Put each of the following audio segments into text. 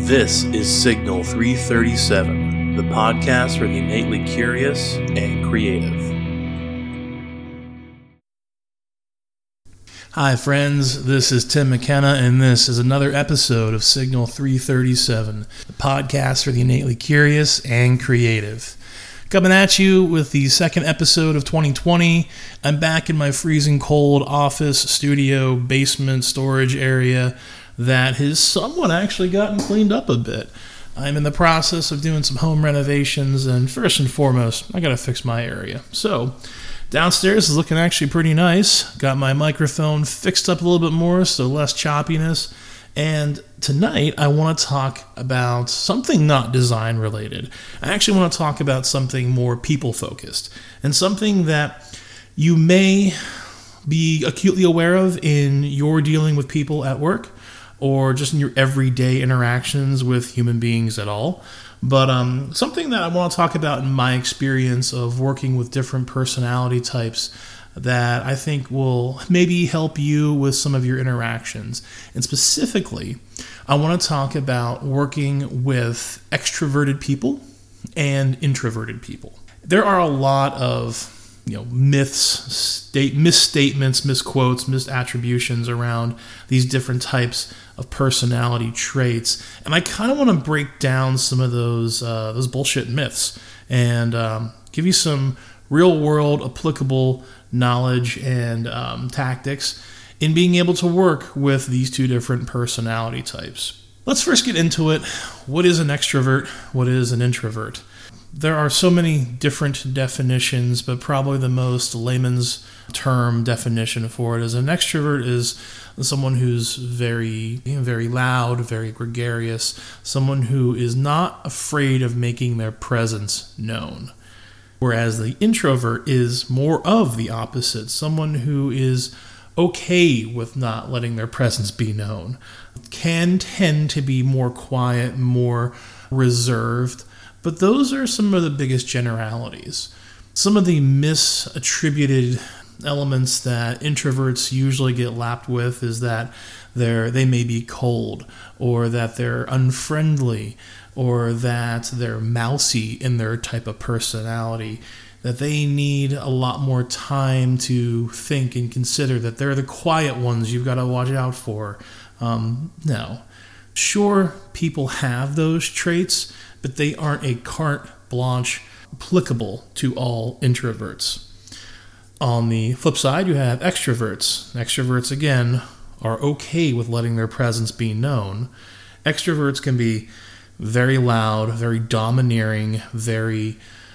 This is Signal 337, the podcast for the innately curious and creative. Hi friends, this is Tim McKenna, and this is another episode of Signal 337, the podcast for the innately curious and creative. Coming at you with the second episode of 2020. I'm back in my freezing cold office, studio, basement, storage area that has somewhat actually gotten cleaned up a bit. I'm in the process of doing some home renovations, and first and foremost, I gotta fix my area. So, downstairs is looking actually pretty nice. Got my microphone fixed up a little bit more, so less choppiness. And tonight, I want to talk about something not design related. I actually want to talk about something more people focused, and something that you may be acutely aware of in your dealing with people at work, or just in your everyday interactions with human beings at all. But something that I want to talk about in my experience of working with different personality types that I think will maybe help you with some of your interactions. And specifically, I want to talk about working with extroverted people and introverted people. There are a lot of myths, misstatements, misquotes, misattributions around these different types of personality traits, and I kind of want to break down some of those bullshit myths and give you some real-world applicable knowledge and tactics in being able to work with these two different personality types. Let's first get into it. What is an extrovert? What is an introvert? There are so many different definitions, but probably the most layman's term definition for it is an extrovert is someone who's very loud, very gregarious, someone who is not afraid of making their presence known. Whereas the introvert is more of the opposite, someone who is okay with not letting their presence be known, can tend to be more quiet, more reserved. But those are some of the biggest generalities. Some of the misattributed elements that introverts usually get lapped with is that they may be cold, or that they're unfriendly, or that they're mousy in their type of personality, that they need a lot more time to think and consider, that they're the quiet ones you've got to watch out for. No. Sure, people have those traits, but they aren't a carte blanche applicable to all introverts. On the flip side, you have extroverts. Extroverts, again, are okay with letting their presence be known. Extroverts can be very loud, very domineering, very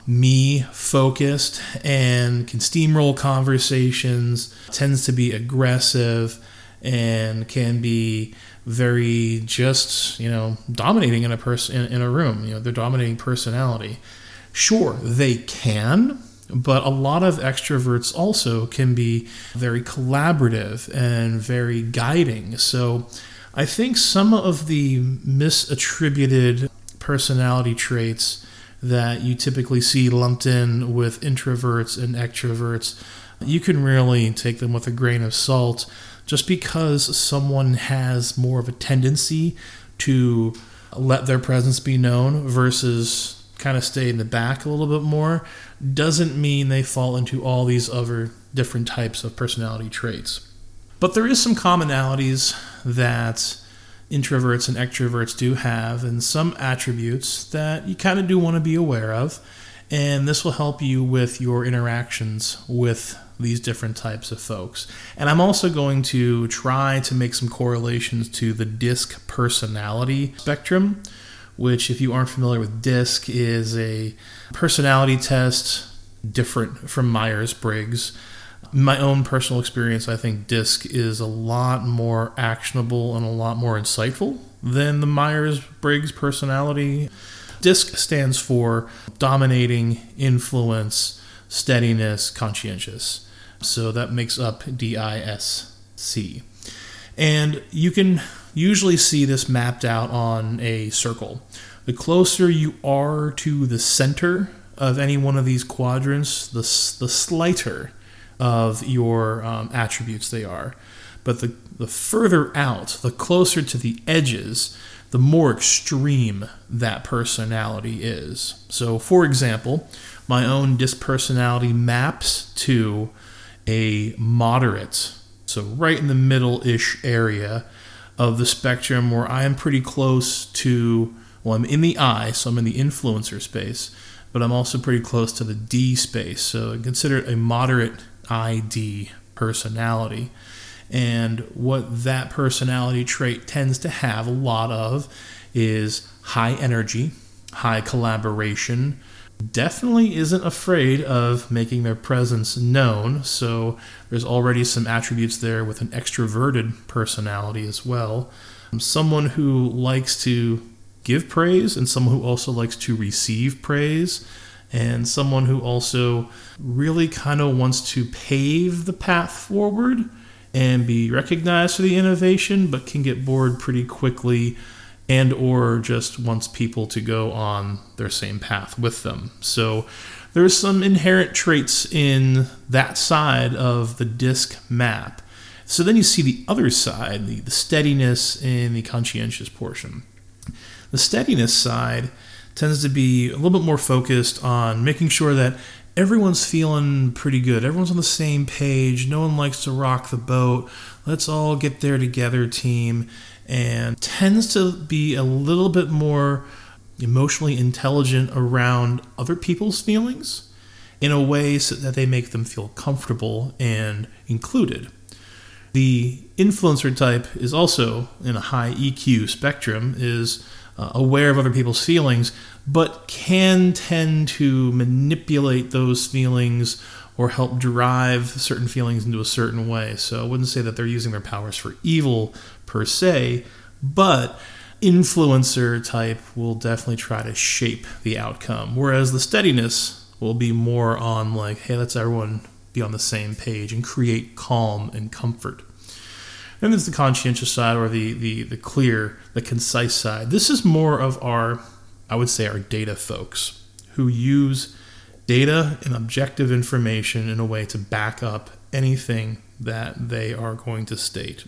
me-focused, and can steamroll conversations, tends to be aggressive, and can be very just, dominating in a room. Their dominating personality. Sure, they can, but a lot of extroverts also can be very collaborative and very guiding. So I think some of the misattributed personality traits that you typically see lumped in with introverts and extroverts, you can really take them with a grain of salt. Just because someone has more of a tendency to let their presence be known versus kind of stay in the back a little bit more doesn't mean they fall into all these other different types of personality traits. But there is some commonalities that introverts and extroverts do have, and some attributes that you kind of do want to be aware of, and this will help you with your interactions with these different types of folks. And I'm also going to try to make some correlations to the DISC personality spectrum, which, if you aren't familiar with DISC, is a personality test different from Myers-Briggs. In my own personal experience, I think DISC is a lot more actionable and a lot more insightful than the Myers-Briggs personality. DISC stands for dominating, influence, steadiness, conscientious. So that makes up DISC. And you can usually see this mapped out on a circle. The closer you are to the center of any one of these quadrants, the slighter of your attributes they are. But the further out, the closer to the edges, the more extreme that personality is. So, for example, my own DISC personality maps to a moderate, so right in the middle-ish area of the spectrum, where I am pretty close to, well, I'm in the I, so I'm in the influencer space, but I'm also pretty close to the D space, so I consider it a moderate ID personality. And what that personality trait tends to have a lot of is high energy, high collaboration, definitely isn't afraid of making their presence known. So there's already some attributes there with an extroverted personality as well. Someone who likes to give praise and someone who also likes to receive praise, and someone who also really kind of wants to pave the path forward and be recognized for the innovation, but can get bored pretty quickly and or just wants people to go on their same path with them. So there's some inherent traits in that side of the DISC map. So then you see the other side, the steadiness and the conscientious portion. The steadiness side tends to be a little bit more focused on making sure that everyone's feeling pretty good. Everyone's on the same page. No one likes to rock the boat. Let's all get there together team. And tends to be a little bit more emotionally intelligent around other people's feelings in a way so that they make them feel comfortable and included. The influencer type is also in a high EQ spectrum, is aware of other people's feelings, but can tend to manipulate those feelings or help drive certain feelings into a certain way. So I wouldn't say that they're using their powers for evil per se, but influencer type will definitely try to shape the outcome, whereas the steadiness will be more on like, hey, let's everyone be on the same page and create calm and comfort. Then there's the conscientious side, or the clear, the concise side. This is more of our, I would say, our data folks who use data and objective information in a way to back up anything that they are going to state.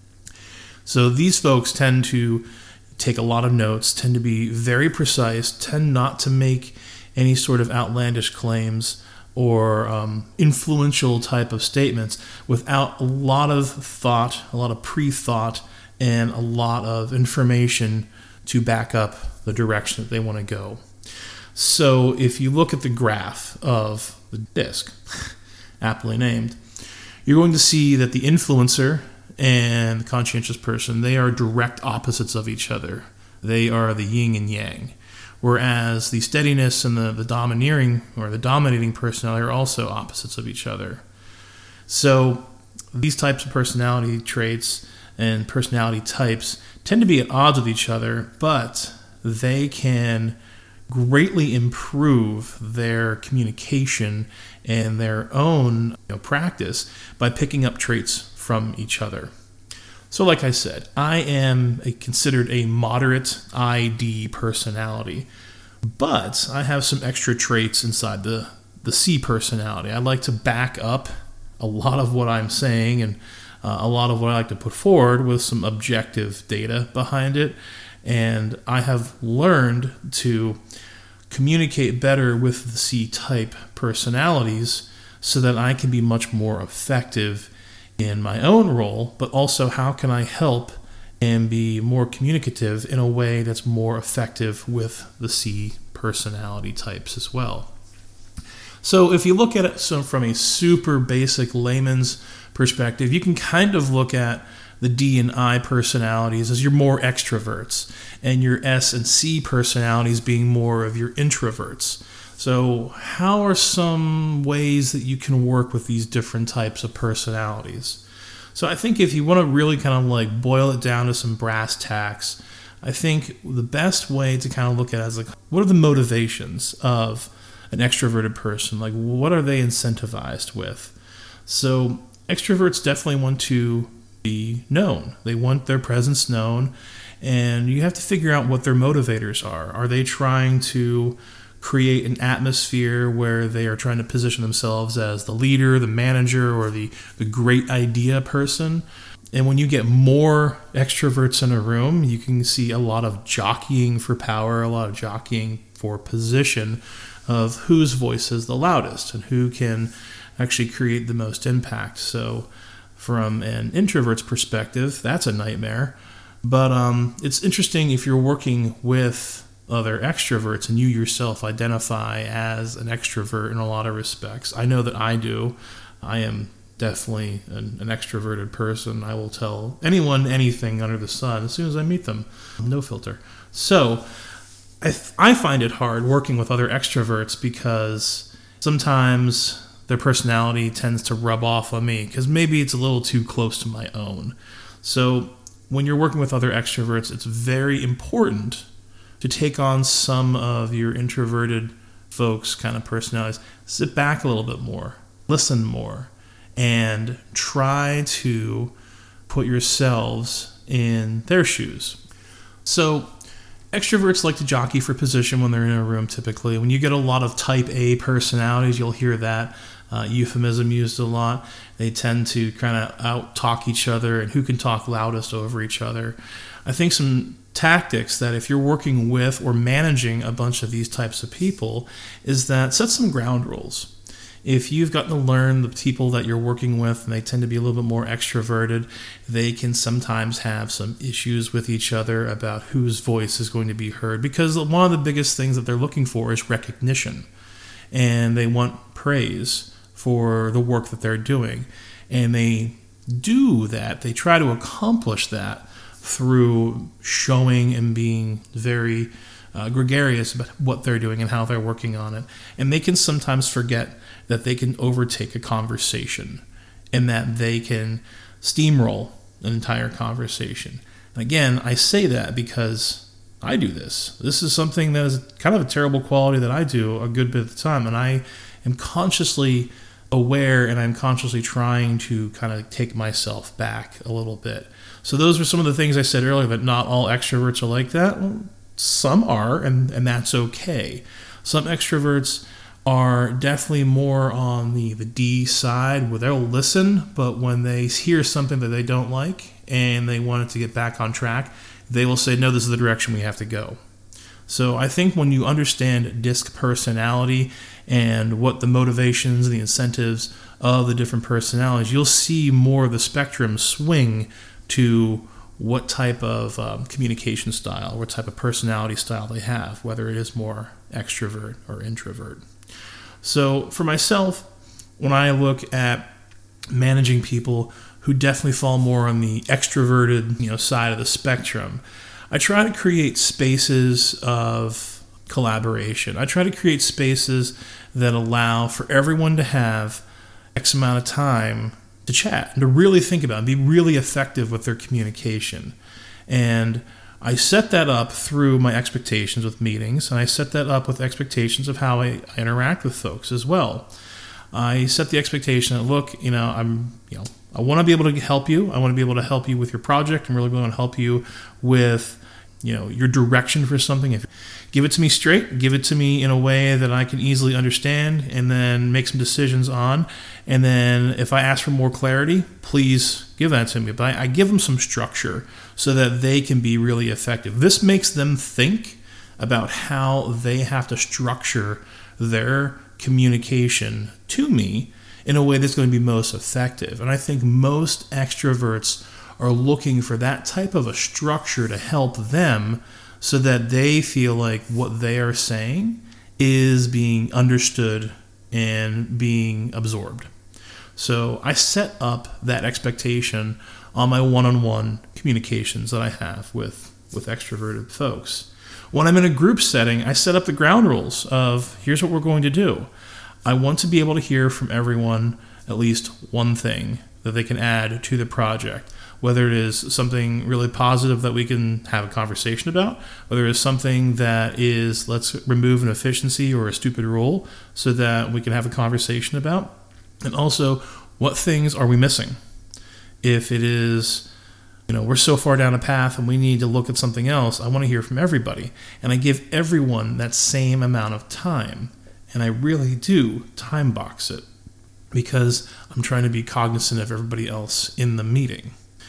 So these folks tend to take a lot of notes, tend to be very precise, tend not to make any sort of outlandish claims or influential type of statements without a lot of thought, a lot of pre-thought, and a lot of information to back up the direction that they want to go. So if you look at the graph of the DISC, aptly named, you're going to see that the influencer and the conscientious person, they are direct opposites of each other. They are the yin and yang. Whereas the steadiness and the domineering or the dominating personality are also opposites of each other. So these types of personality traits and personality types tend to be at odds with each other, but they can greatly improve their communication and their own practice by picking up traits from each other. So like I said, I am considered a moderate ID personality, but I have some extra traits inside the C personality. I like to back up a lot of what I'm saying and a lot of what I like to put forward with some objective data behind it. And I have learned to communicate better with the C-type personalities so that I can be much more effective in my own role, but also how can I help and be more communicative in a way that's more effective with the C personality types as well. So if you look at it from a super basic layman's perspective, you can kind of look at the D and I personalities as your more extroverts, and your S and C personalities being more of your introverts. So how are some ways that you can work with these different types of personalities? So I think if you want to really kind of like boil it down to some brass tacks, I think the best way to kind of look at it is like, what are the motivations of an extroverted person? Like, what are they incentivized with? So extroverts definitely want to be known. They want their presence known, and you have to figure out what their motivators are. Are they trying to create an atmosphere where they are trying to position themselves as the leader, the manager, or the great idea person? And when you get more extroverts in a room, you can see a lot of jockeying for power, a lot of jockeying for position of whose voice is the loudest and who can actually create the most impact. So from an introvert's perspective, that's a nightmare. But it's interesting if you're working with other extroverts and you yourself identify as an extrovert in a lot of respects. I know that I do. I am definitely an extroverted person. I will tell anyone anything under the sun as soon as I meet them. No filter. So I find it hard working with other extroverts because sometimes their personality tends to rub off on me because maybe it's a little too close to my own. So when you're working with other extroverts, it's very important to take on some of your introverted folks' kind of personalities. Sit back a little bit more, listen more, and try to put yourselves in their shoes. So extroverts like to jockey for position when they're in a room typically. When you get a lot of type A personalities, you'll hear that euphemism used a lot. They tend to kind of out-talk each other and who can talk loudest over each other. I think some tactics that if you're working with or managing a bunch of these types of people is that set some ground rules. If you've gotten to learn the people that you're working with and they tend to be a little bit more extroverted, they can sometimes have some issues with each other about whose voice is going to be heard because one of the biggest things that they're looking for is recognition, and they want praise for the work that they're doing. And they do that, they try to accomplish that through showing and being very gregarious about what they're doing and how they're working on it. And they can sometimes forget that they can overtake a conversation and that they can steamroll an entire conversation. And again, I say that because I do this. This is something that is kind of a terrible quality that I do a good bit of the time, and I am consciously aware and I'm consciously trying to kind of take myself back a little bit. So those were some of the things I said earlier, that not all extroverts are like that. Well, some are, and that's okay. Some extroverts are definitely more on the D side, where they'll listen, but when they hear something that they don't like and they want it to get back on track, they will say, no, this is the direction we have to go. So I think when you understand DISC personality and what the motivations, the incentives of the different personalities, you'll see more of the spectrum swing to what type of communication style, what type of personality style they have, whether it is more extrovert or introvert. So for myself, when I look at managing people who definitely fall more on the extroverted, side of the spectrum, I try to create spaces of collaboration. I try to create spaces that allow for everyone to have X amount of time to chat and to really think about and be really effective with their communication. And I set that up through my expectations with meetings, and I set that up with expectations of how I interact with folks as well. I set the expectation that, look, I want to be able to help you. I want to be able to help you with your project. I'm really going to help you with, your direction for something. If give it to me straight, give it to me in a way that I can easily understand and then make some decisions on. And then if I ask for more clarity, please give that to me. But I give them some structure so that they can be really effective. This makes them think about how they have to structure their communication to me in a way that's going to be most effective. And I think most extroverts are looking for that type of a structure to help them so that they feel like what they are saying is being understood and being absorbed. So I set up that expectation on my one-on-one communications that I have with extroverted folks. When I'm in a group setting, I set up the ground rules of, here's what we're going to do. I want to be able to hear from everyone at least one thing that they can add to the project, whether it is something really positive that we can have a conversation about, whether it's something that is, let's remove an efficiency or a stupid rule so that we can have a conversation about, and also what things are we missing. If it is, we're so far down a path and we need to look at something else, I want to hear from everybody. And I give everyone that same amount of time. And I really do time box it because I'm trying to be cognizant of everybody else in the meeting.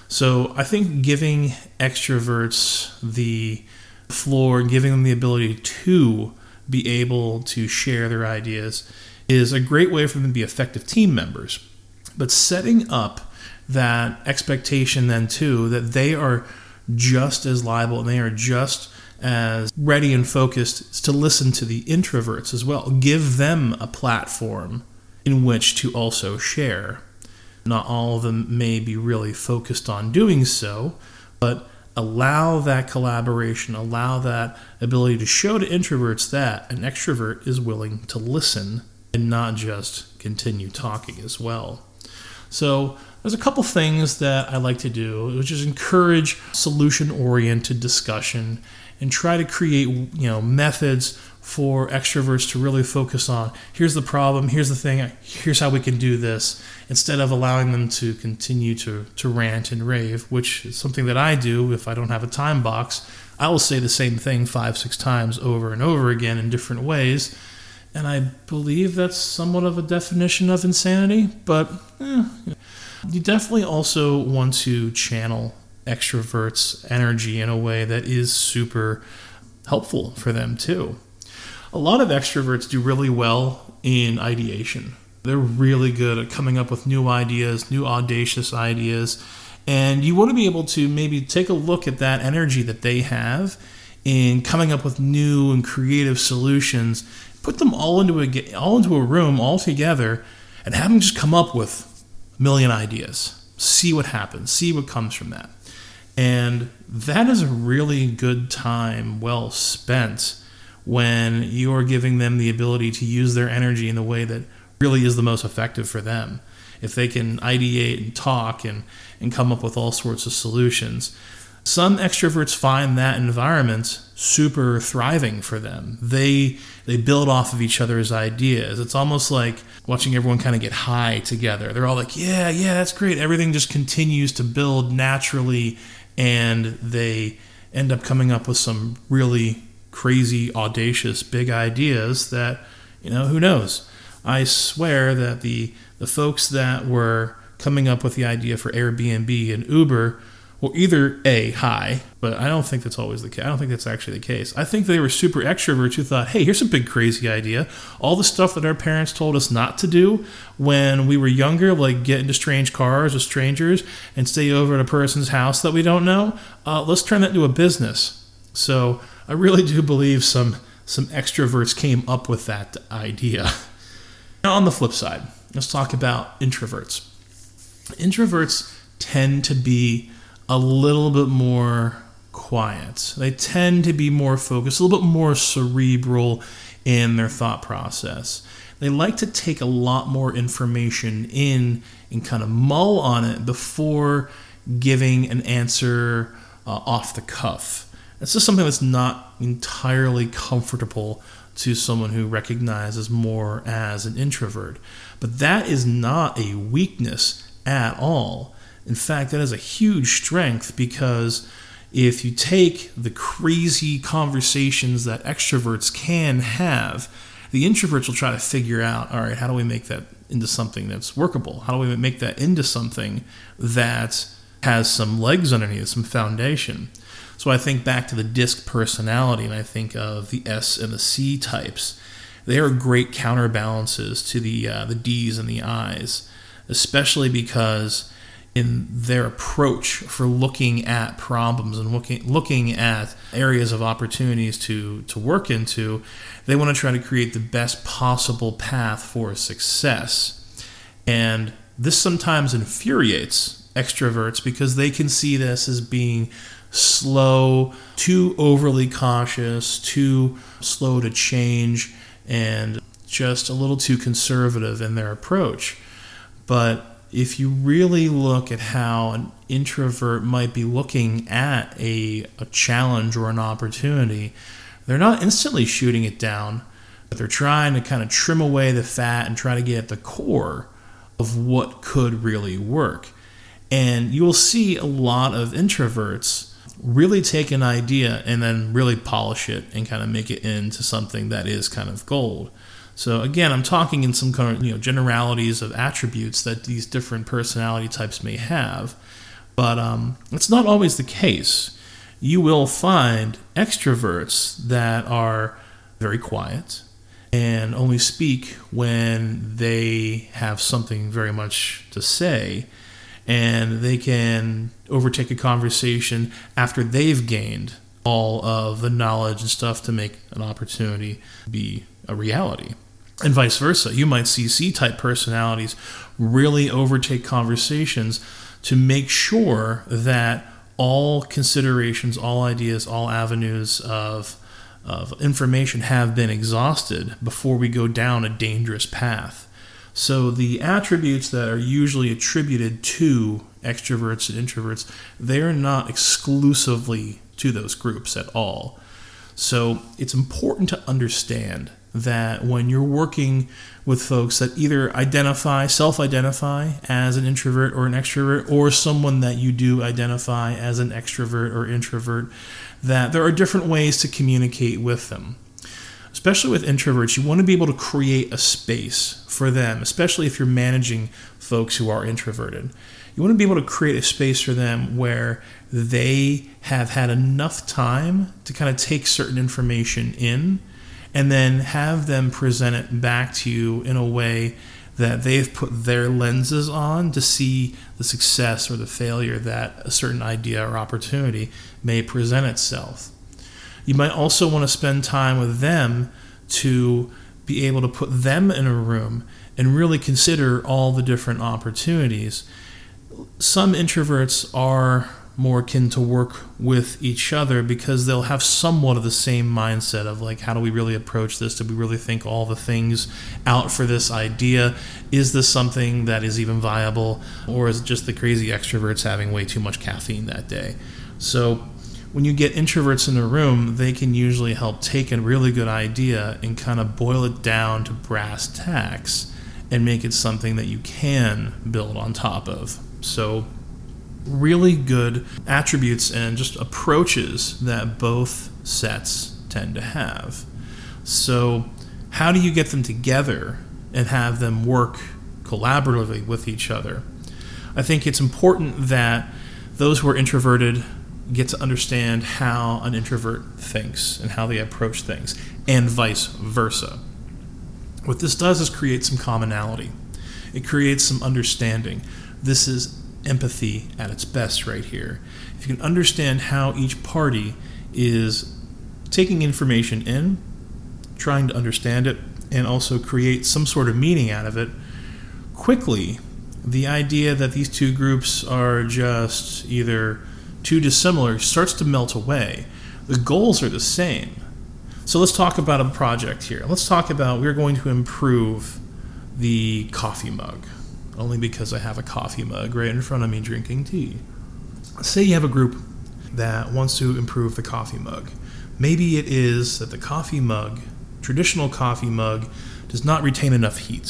So I think giving extroverts the floor, giving them the ability to be able to share their ideas is a great way for them to be effective team members. But setting up that expectation then too, that they are just as liable and they are just as ready and focused to listen to the introverts as well. Give them a platform in which to also share. Not all of them may be really focused on doing so, but allow that collaboration, allow that ability to show to introverts that an extrovert is willing to listen and not just continue talking as well. So there's a couple things that I like to do, which is encourage solution-oriented discussion and try to create, methods for extroverts to really focus on, here's the problem, here's the thing, here's how we can do this, instead of allowing them to continue to rant and rave, which is something that I do if I don't have a time box. I will say the same thing 5-6 times over and over again in different ways, and I believe that's somewhat of a definition of insanity, but you definitely also want to channel extroverts' energy in a way that is super helpful for them too. A lot of extroverts do really well in ideation. They're really good at coming up with new ideas, new audacious ideas, and you want to be able to maybe take a look at that energy that they have in coming up with new and creative solutions, put them all into a room all together, and have them just come up with a million ideas. See what happens, see what comes from that. And that is a really good time well spent when you're giving them the ability to use their energy in the way that really is the most effective for them. If they can ideate and talk and come up with all sorts of solutions. Some extroverts find that environment super thriving for them. They build off of each other's ideas. It's almost like watching everyone kind of get high together. They're all like, yeah, that's great. Everything just continues to build naturally, and they end up coming up with some really crazy, audacious, big ideas that, who knows? I swear that the folks that were coming up with the idea for Airbnb and Uber were either high, but I don't think that's always the case. I don't think that's actually the case. I think they were super extroverts who thought, hey, here's a big crazy idea. All the stuff that our parents told us not to do when we were younger, like get into strange cars with strangers and stay over at a person's house that we don't know, let's turn that into a business. So I really do believe some extroverts came up with that idea. Now on the flip side, let's talk about introverts. Introverts tend to be a little bit more quiet. They tend to be more focused, a little bit more cerebral in their thought process. They like to take a lot more information in and kind of mull on it before giving an answer off the cuff. It's just something that's not entirely comfortable to someone who recognizes more as an introvert. But that is not a weakness at all. In fact, that is a huge strength, because if you take the crazy conversations that extroverts can have, the introverts will try to figure out, all right, how do we make that into something that's workable? How do we make that into something that has some legs underneath, some foundation? So I think back to the DISC personality, and I think of the S and the C types. They are great counterbalances to the Ds and the Is, especially because in their approach for looking at problems and looking at areas of opportunities to work into, they want to try to create the best possible path for success. And this sometimes infuriates extroverts because they can see this as being slow, too overly cautious, too slow to change, and just a little too conservative in their approach. But if you really look at how an introvert might be looking at a challenge or an opportunity, they're not instantly shooting it down, but they're trying to kind of trim away the fat and try to get at the core of what could really work. And you will see a lot of introverts really take an idea and then really polish it and kind of make it into something that is kind of gold. So again, I'm talking in some kind of generalities of attributes that these different personality types may have, But it's not always the case. You will find extroverts that are very quiet and only speak when they have something very much to say, and they can overtake a conversation after they've gained all of the knowledge and stuff to make an opportunity be a reality. And vice versa. You might see C-type personalities really overtake conversations to make sure that all considerations, all ideas, all avenues of information have been exhausted before we go down a dangerous path. So the attributes that are usually attributed to extroverts and introverts, they are not exclusively to those groups at all. So it's important to understand that when you're working with folks that either self-identify as an introvert or an extrovert, or someone that you do identify as an extrovert or introvert, that there are different ways to communicate with them. Especially with introverts, you want to be able to create a space for them, especially if you're managing folks who are introverted. You want to be able to create a space for them where they have had enough time to kind of take certain information in, and then have them present it back to you in a way that they've put their lenses on to see the success or the failure that a certain idea or opportunity may present itself. You might also want to spend time with them to be able to put them in a room and really consider all the different opportunities. Some introverts are more akin to work with each other because they'll have somewhat of the same mindset of like, how do we really approach this? Do we really think all the things out for this idea? Is this something that is even viable? Or is it just the crazy extroverts having way too much caffeine that day? So when you get introverts in a room, they can usually help take a really good idea and kind of boil it down to brass tacks and make it something that you can build on top of. So really good attributes and just approaches that both sets tend to have. So how do you get them together and have them work collaboratively with each other? I think it's important that those who are introverted get to understand how an introvert thinks and how they approach things, and vice versa. What this does is create some commonality. It creates some understanding. This is empathy at its best right here. If you can understand how each party is taking information in, trying to understand it, and also create some sort of meaning out of it, quickly, the idea that these two groups are just either too dissimilar starts to melt away. The goals are the same. So let's talk about a project here. Let's talk about we're going to improve the coffee mug. Only because I have a coffee mug right in front of me drinking tea. Say you have a group that wants to improve the coffee mug. Maybe it is that the coffee mug, traditional coffee mug, does not retain enough heat.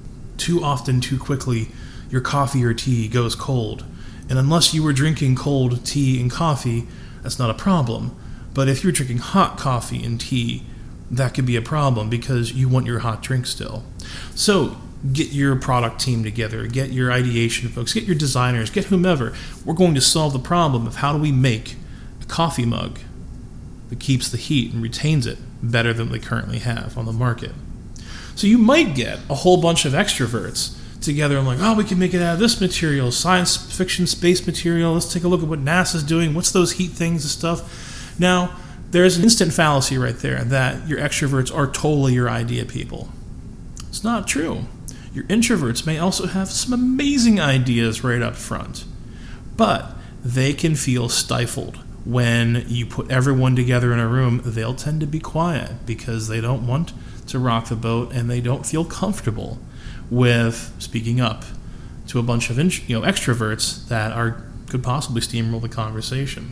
Too often, too quickly, your coffee or tea goes cold. And unless you were drinking cold tea and coffee, that's not a problem. But if you're drinking hot coffee and tea, that could be a problem because you want your hot drink still. So get your product team together, get your ideation folks, get your designers, get whomever. We're going to solve the problem of how do we make a coffee mug that keeps the heat and retains it better than they currently have on the market. So you might get a whole bunch of extroverts together and like, oh, we can make it out of this material, science fiction, space material. Let's take a look at what NASA's doing. What's those heat things and stuff? Now, there's an instant fallacy right there that your extroverts are totally your idea people. It's not true. Your introverts may also have some amazing ideas right up front, but they can feel stifled when you put everyone together in a room. They'll tend to be quiet because they don't want to rock the boat and they don't feel comfortable with speaking up to a bunch of extroverts that could possibly steamroll the conversation.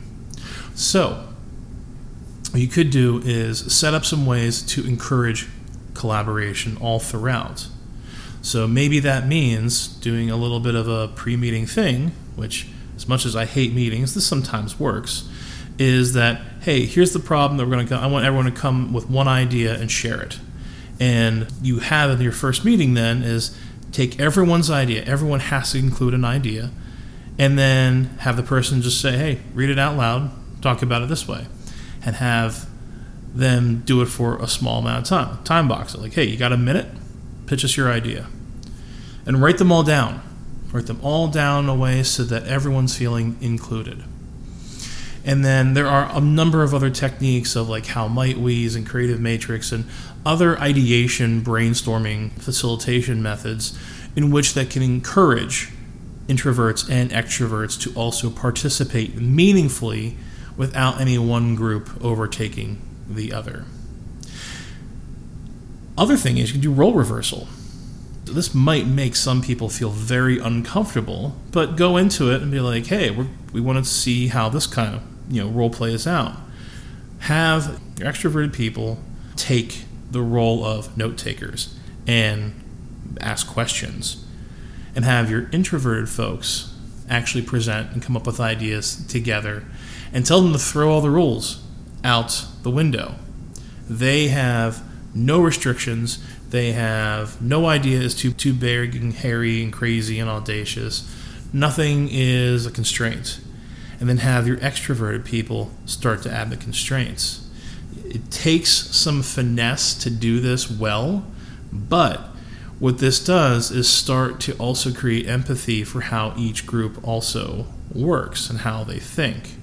So what you could do is set up some ways to encourage collaboration all throughout. So maybe that means doing a little bit of a pre-meeting thing, which, as much as I hate meetings, this sometimes works, is that, hey, here's the problem that we're going to I want everyone to come with one idea and share it. And you have in your first meeting then is take everyone's idea. Everyone has to include an idea And then have the person just say, hey, read it out loud, talk about it this way. And have them do it for a small amount of time. Time box it. Like, hey, you got a minute? Pitch us your idea. And write them all down. Write them all down in a way so that everyone's feeling included. And then there are a number of other techniques of like How Might We's and Creative Matrix and other ideation, brainstorming, facilitation methods in which that can encourage introverts and extroverts to also participate meaningfully without any one group overtaking the other. Other thing is you can do role reversal. This might make some people feel very uncomfortable, but go into it and be like, hey, we want to see how this kind of role plays out. Have your extroverted people take the role of note takers and ask questions, and have your introverted folks actually present and come up with ideas together, and tell them to throw all the rules out the window. They have no restrictions. They have no idea is too big and hairy and crazy and audacious. Nothing is a constraint. And then have your extroverted people start to add the constraints. It takes some finesse to do this well, but what this does is start to also create empathy for how each group also works and how they think.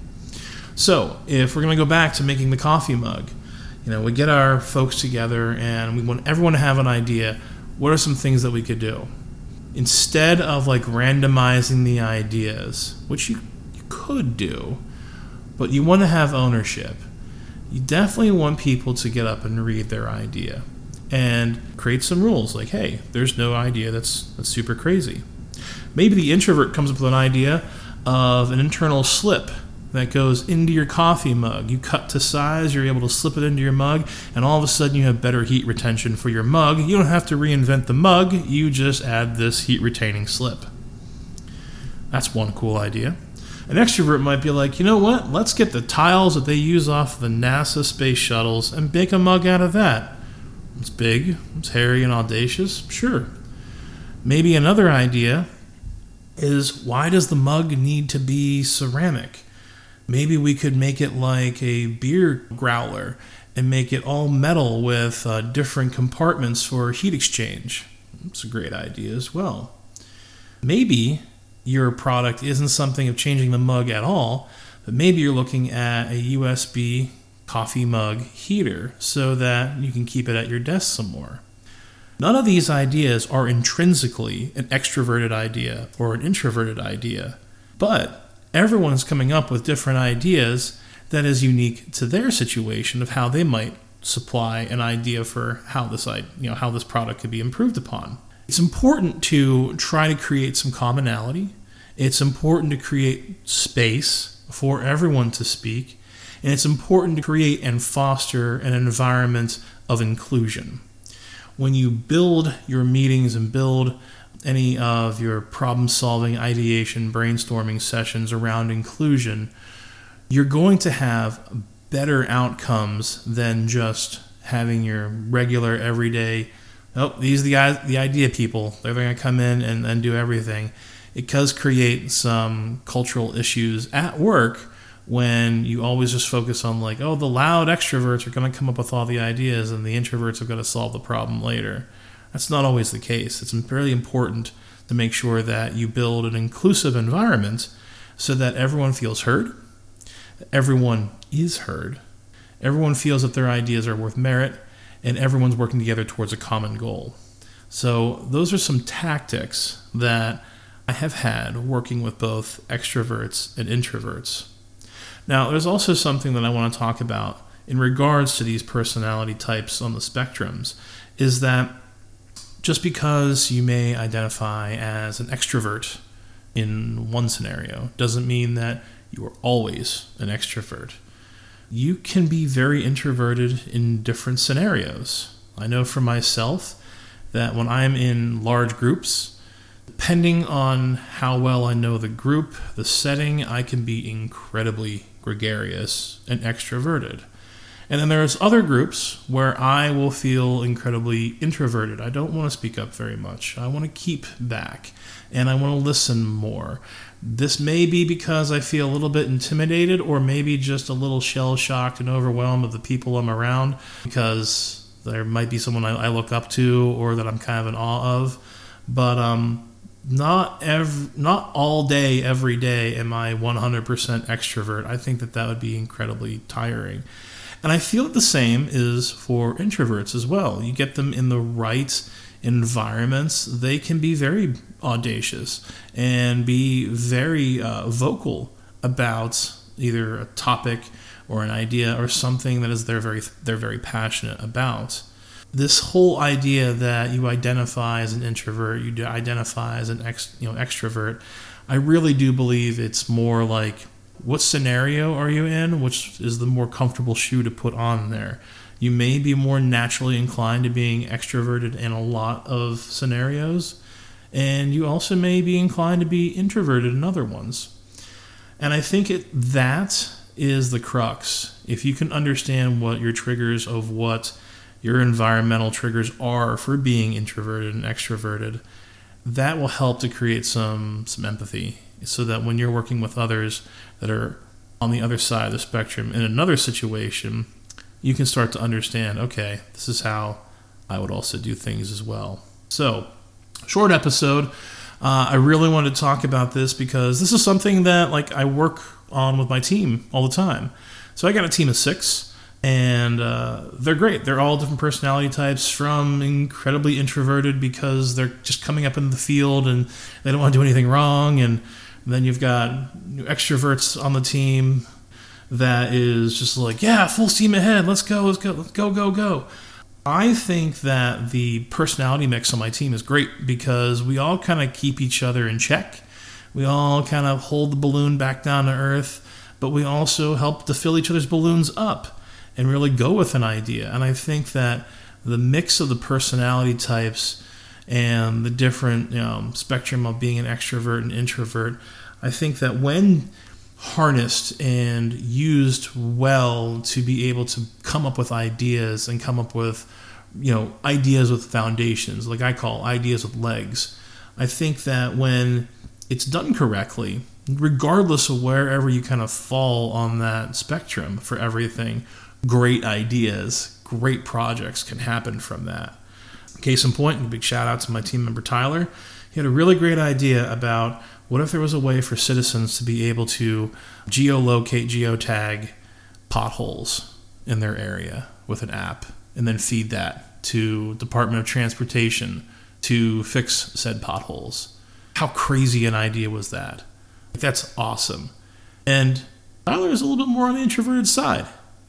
So if we're going to go back to making the coffee mug, we get our folks together and we want everyone to have an idea. What are some things that we could do? Instead of like randomizing the ideas, which you could do, but you want to have ownership. You definitely want people to get up and read their idea and create some rules like, hey, there's no idea that's super crazy. Maybe the introvert comes up with an idea of an internal slip that goes into your coffee mug. You cut to size, you're able to slip it into your mug, and all of a sudden you have better heat retention for your mug. You don't have to reinvent the mug, you just add this heat retaining slip. That's one cool idea. An extrovert might be like, you know what, let's get the tiles that they use off the NASA space shuttles and make a mug out of that. It's big, it's hairy and audacious, sure. Maybe another idea is, why does the mug need to be ceramic? Maybe we could make it like a beer growler and make it all metal with different compartments for heat exchange. That's a great idea as well. Maybe your product isn't something of changing the mug at all, but maybe you're looking at a USB coffee mug heater so that you can keep it at your desk some more. None of these ideas are intrinsically an extroverted idea or an introverted idea, but everyone's coming up with different ideas that is unique to their situation of how they might supply an idea for how this product could be improved upon. It's important to try to create some commonality. It's important to create space for everyone to speak. And it's important to create and foster an environment of inclusion. When you build your meetings and build any of your problem-solving, ideation, brainstorming sessions around inclusion, you're going to have better outcomes than just having your regular, everyday, these are the idea people. They're going to come in and do everything. It does create some cultural issues at work when you always just focus on the loud extroverts are going to come up with all the ideas and the introverts are going to solve the problem later. That's not always the case. It's really important to make sure that you build an inclusive environment so that everyone feels heard, everyone is heard, everyone feels that their ideas are worth merit, and everyone's working together towards a common goal. So those are some tactics that I have had working with both extroverts and introverts. Now, there's also something that I want to talk about in regards to these personality types on the spectrums, is that just because you may identify as an extrovert in one scenario doesn't mean that you are always an extrovert. You can be very introverted in different scenarios. I know for myself that when I'm in large groups, depending on how well I know the group, the setting, I can be incredibly gregarious and extroverted. And then there's other groups where I will feel incredibly introverted. I don't want to speak up very much. I want to keep back and I want to listen more. This may be because I feel a little bit intimidated, or maybe just a little shell-shocked and overwhelmed of the people I'm around, because there might be someone I look up to or that I'm kind of in awe of. But not all day, every day am I 100% extrovert. I think that would be incredibly tiring. And I feel the same is for introverts as well. You get them in the right environments, they can be very audacious and be very vocal about either a topic or an idea or something that is they're very passionate about. This whole idea that you identify as an introvert, you identify as an extrovert, I really do believe it's more like, what scenario are you in? Which is the more comfortable shoe to put on there? You may be more naturally inclined to being extroverted in a lot of scenarios, and you also may be inclined to be introverted in other ones. And I think that is the crux. If you can understand what your triggers of what your environmental triggers are for being introverted and extroverted, that will help to create some empathy, so that when you're working with others that are on the other side of the spectrum in another situation, you can start to understand, okay, this is how I would also do things as well. So, short episode. I really wanted to talk about this because this is something that I work on with my team all the time. So I got a team of 6, and they're great. They're all different personality types, from incredibly introverted because they're just coming up in the field and they don't want to do anything wrong, and then you've got extroverts on the team that is just yeah, full steam ahead, let's go. I think that the personality mix on my team is great because we all kind of keep each other in check. We all kind of hold the balloon back down to earth, but we also help to fill each other's balloons up and really go with an idea. And I think that the mix of the personality types and the different spectrum of being an extrovert and introvert, I think that when harnessed and used well to be able to come up with ideas and come up with ideas with foundations, like I call ideas with legs. I think that when it's done correctly, regardless of wherever you kind of fall on that spectrum for everything, great ideas, great projects can happen from that. Case in point, a big shout out to my team member Tyler. He had a really great idea about what if there was a way for citizens to be able to geolocate, geotag potholes in their area with an app, and then feed that to Department of Transportation to fix said potholes. How crazy an idea was that? That's awesome. And Tyler is a little bit more on the introverted side.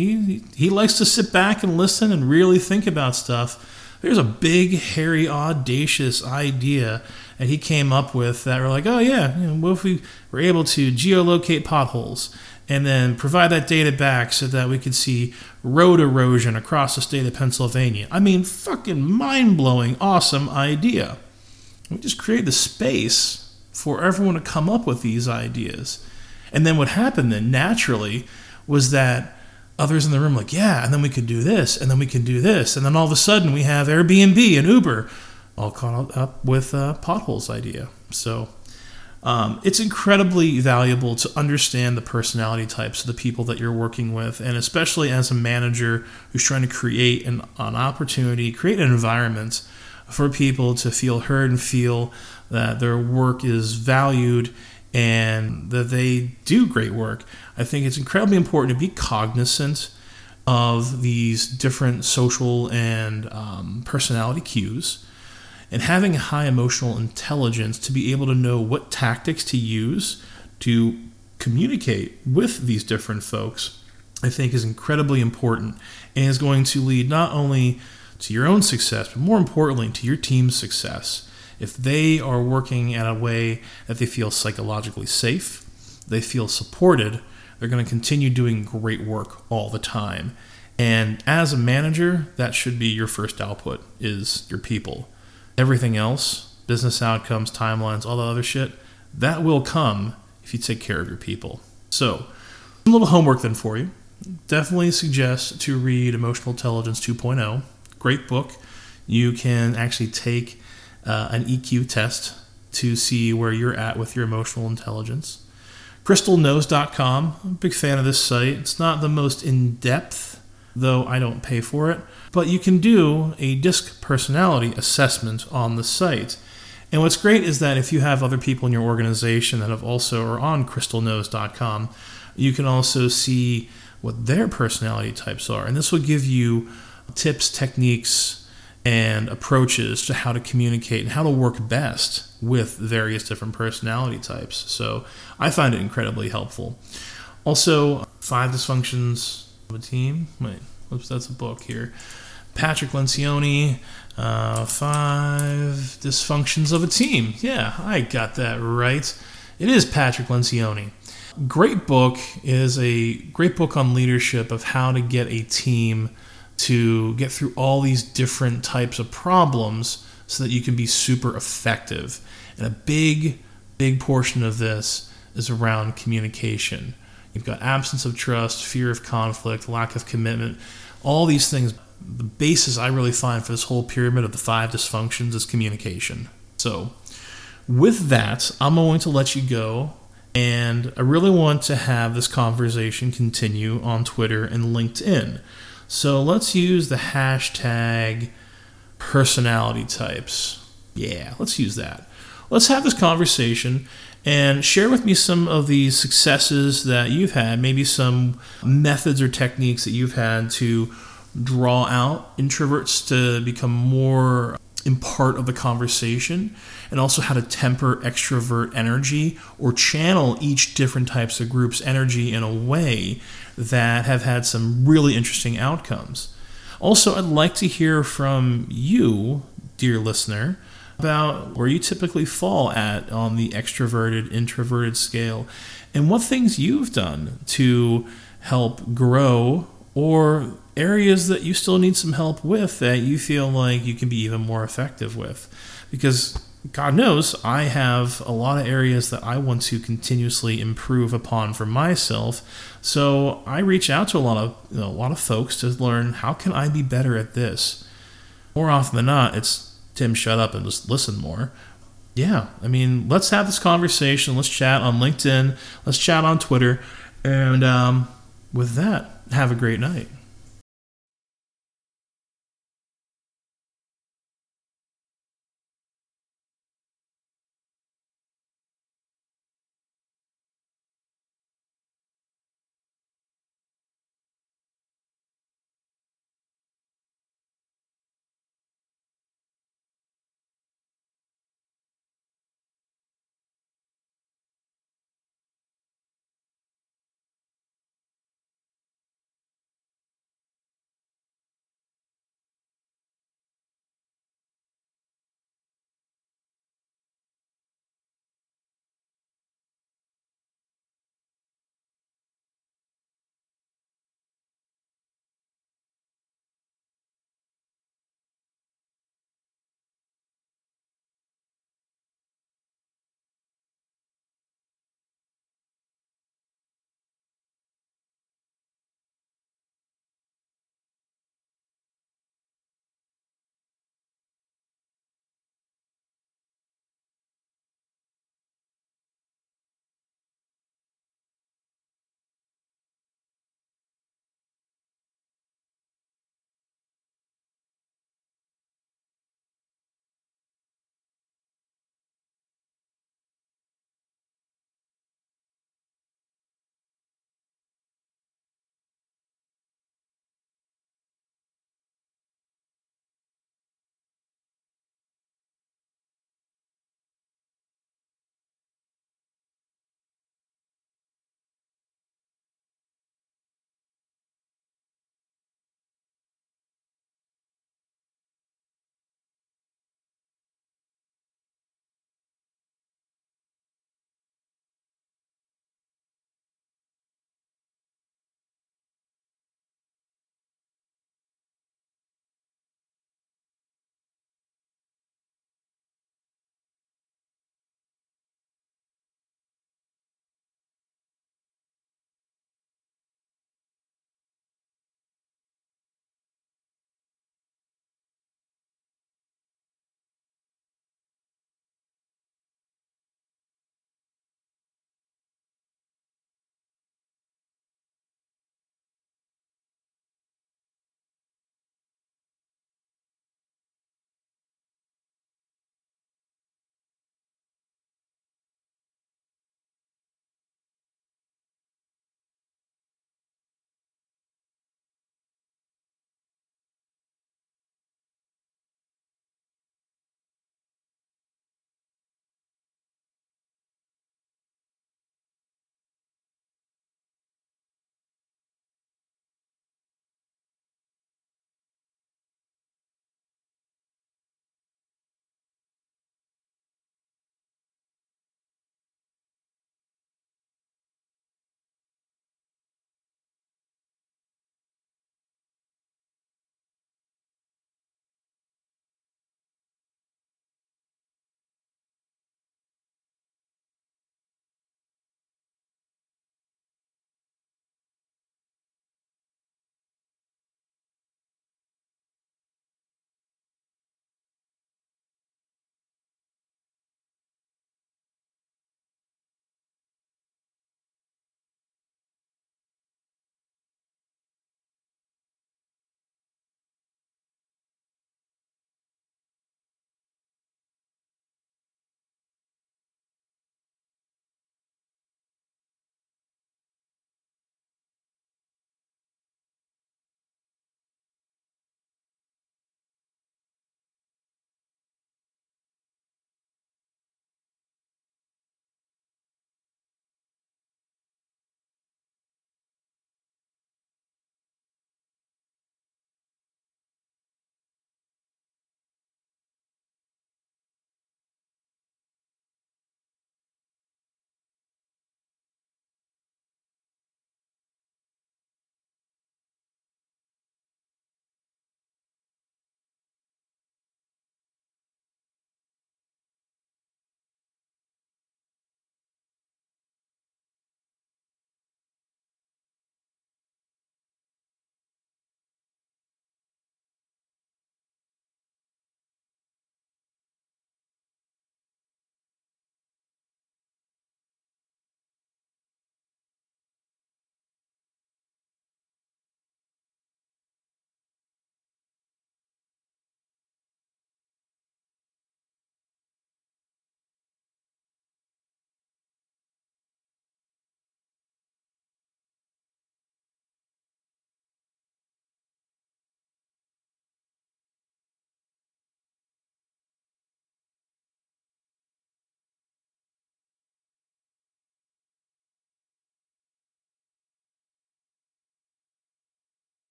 He likes to sit back and listen and really think about stuff. There's a big, hairy, audacious idea that he came up with that we're oh yeah, what if we were able to geolocate potholes and then provide that data back so that we could see road erosion across the state of Pennsylvania. I mean, fucking mind-blowing, awesome idea. We just created the space for everyone to come up with these ideas. And then what happened then, naturally, was that others in the room yeah, and then we could do this, and then we can do this. And then all of a sudden we have Airbnb and Uber all caught up with potholes idea. So it's incredibly valuable to understand the personality types of the people that you're working with, and especially as a manager who's trying to create an opportunity, create an environment for people to feel heard and feel that their work is valued and that they do great work. I think it's incredibly important to be cognizant of these different social and personality cues, and having a high emotional intelligence to be able to know what tactics to use to communicate with these different folks, I think is incredibly important, and is going to lead not only to your own success, but more importantly to your team's success. If they are working in a way that they feel psychologically safe, they feel supported, they're going to continue doing great work all the time. And as a manager, that should be your first output, is your people. Everything else, business outcomes, timelines, all that other shit, that will come if you take care of your people. So, a little homework then for you. Definitely suggest to read Emotional Intelligence 2.0. Great book. You can actually take an EQ test to see where you're at with your emotional intelligence. CrystalKnows.com. I'm a big fan of this site. It's not the most in-depth, though I don't pay for it, but you can do a DISC personality assessment on the site. And what's great is that if you have other people in your organization that have also are on CrystalKnows.com, you can also see what their personality types are. And this will give you tips, techniques, and approaches to how to communicate and how to work best with various different personality types. So I find it incredibly helpful. Also, 5 Dysfunctions of a Team. Wait, oops, that's a book here. Patrick Lencioni, 5 Dysfunctions of a Team. Yeah, I got that right. It is Patrick Lencioni. Great book. It is a great book on leadership of how to get a team to get through all these different types of problems so that you can be super effective. And a big portion of this is around communication. You've got absence of trust, fear of conflict, lack of commitment, all these things. The basis I really find for this whole pyramid of the 5 dysfunctions is communication. So with that, I'm going to let you go. And I really want to have this conversation continue on Twitter and LinkedIn. So let's use the hashtag personality types. Yeah, let's use that. Let's have this conversation and share with me some of the successes that you've had, maybe some methods or techniques that you've had to draw out introverts to become more in part of the conversation, and also how to temper extrovert energy or channel each different types of groups' energy in a way that have had some really interesting outcomes. Also, I'd like to hear from you, dear listener, about where you typically fall at on the extroverted, introverted scale, and what things you've done to help grow, or areas that you still need some help with that you feel like you can be even more effective with. Because God knows I have a lot of areas that I want to continuously improve upon for myself. So I reach out to a lot of folks to learn, how can I be better at this? More often than not, it's, Tim, shut up and just listen more. Yeah, I mean, let's have this conversation. Let's chat on LinkedIn. Let's chat on Twitter. And with that, have a great night.